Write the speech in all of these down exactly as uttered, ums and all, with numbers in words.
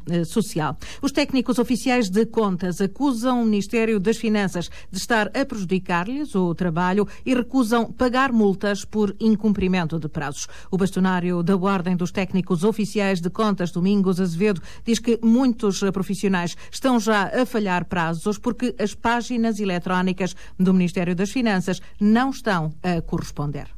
eh, Social. Os técnicos oficiais de contas acusam o Ministério das Finanças de estar a prejudicar-lhes o trabalho e recusam pagar multas por incumprimento de prazos. O bastonário da Ordem dos Técnicos Oficiais de Contas, Domingos Azevedo, diz que muitos profissionais estão já a falhar prazos porque as páginas eletrónicas do Ministério das Finanças não estão a corresponder.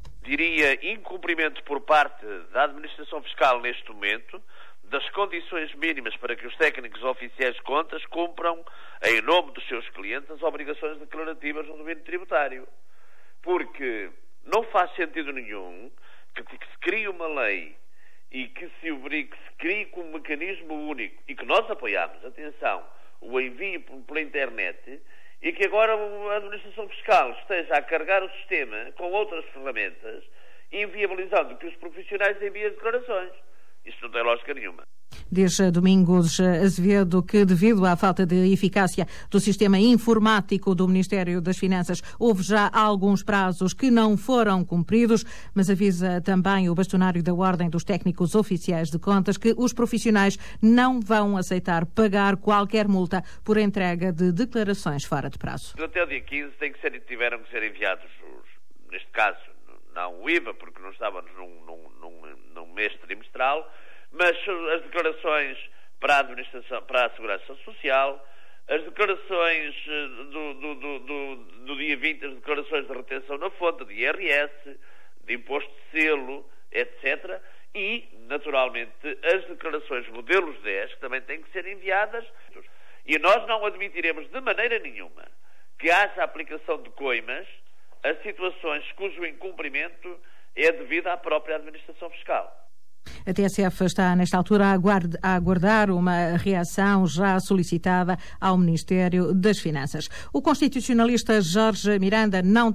Diria incumprimento por parte da Administração Fiscal neste momento das condições mínimas para que os técnicos oficiais de contas cumpram, em nome dos seus clientes, as obrigações declarativas no domínio tributário. Porque não faz sentido nenhum que, que se crie uma lei e que se, obrigue, que se crie como um mecanismo único e que nós apoiamos, atenção, o envio pela internet e que agora a Administração Fiscal esteja a carregar o sistema com outras ferramentas, inviabilizando que os profissionais enviem declarações. Isto não tem lógica nenhuma. Diz Domingos Azevedo que, devido à falta de eficácia do sistema informático do Ministério das Finanças, houve já alguns prazos que não foram cumpridos, mas avisa também o bastonário da Ordem dos Técnicos Oficiais de Contas que os profissionais não vão aceitar pagar qualquer multa por entrega de declarações fora de prazo. Até o dia quinze tem que ser, tiveram que ser enviados, os, neste caso, não o I V A, porque não estávamos num, num, num, num mês trimestral, mas as declarações para a administração, para a Segurança Social, as declarações do, do, do, do, do dia vinte, as declarações de retenção na fonte, de I R S, de imposto de selo, etcétera. E, naturalmente, as declarações modelos dez, que também têm que ser enviadas. E nós não admitiremos de maneira nenhuma que haja aplicação de coimas a situações cujo incumprimento é devido à própria Administração Fiscal. A T S F está, nesta altura, a aguardar uma reação já solicitada ao Ministério das Finanças. O constitucionalista Jorge Miranda não